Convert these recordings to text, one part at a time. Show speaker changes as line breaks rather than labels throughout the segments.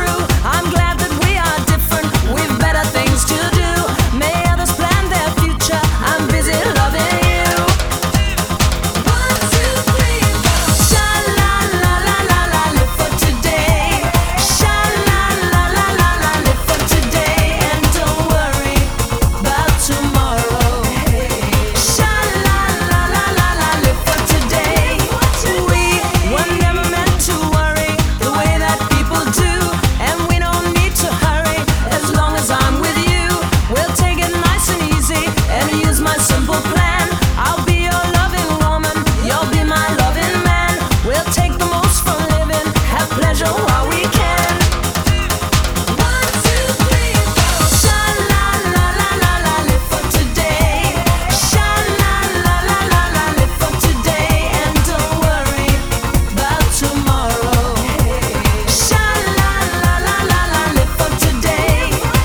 true. I'm glad that we are different. We've better things to do. May others plan their future. I'm busy loving you. 1, 2, 3, 4. Sha la la la la la, live for today. Sha la la la la la, live for today, and don't worry about tomorrow. Sha la la la la la, live for today. We were never meant to worry the way that people do, and we don't need to hurry. As long as I'm with you, we'll take it nice and easy and use my simple plan. I'll be your loving woman, you'll be my loving man. We'll take the most from living, have pleasure while we can. 1, 2, 3, 4. Sha la la la la la, live for today. Sha la la la la la, live for today, and don't worry about tomorrow. Sha la la la la la, live for today.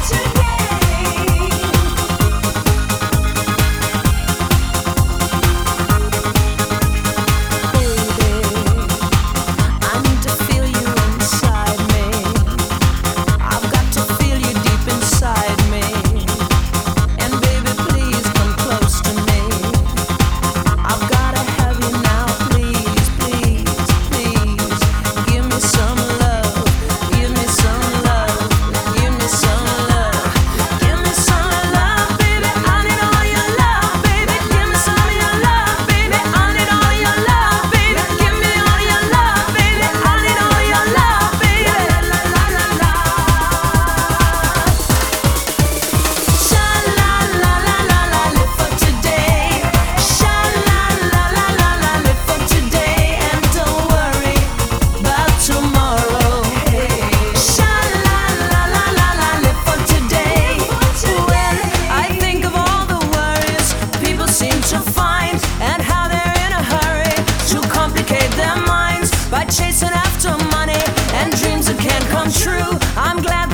I need to feel you inside me. I've got to feel you deep inside me. And baby, please come close to me. I've gotta have you now, please, please, please. Give me some love, give me some love, give me some love, give me some love, baby. I need all your love, baby. Give me some of your love, baby. I need all your love, baby. Give me all your love, baby. I need all your love, baby. La la la la la. Sha la la la la la, live for today. Sha la la la la la, live for today, and don't worry about tomorrow. Sha la la la la la, live for today. When I think of all the worries people seem to find, and how they're in a hurry to complicate their minds by chasing after money and dreams that can't come true, I'm glad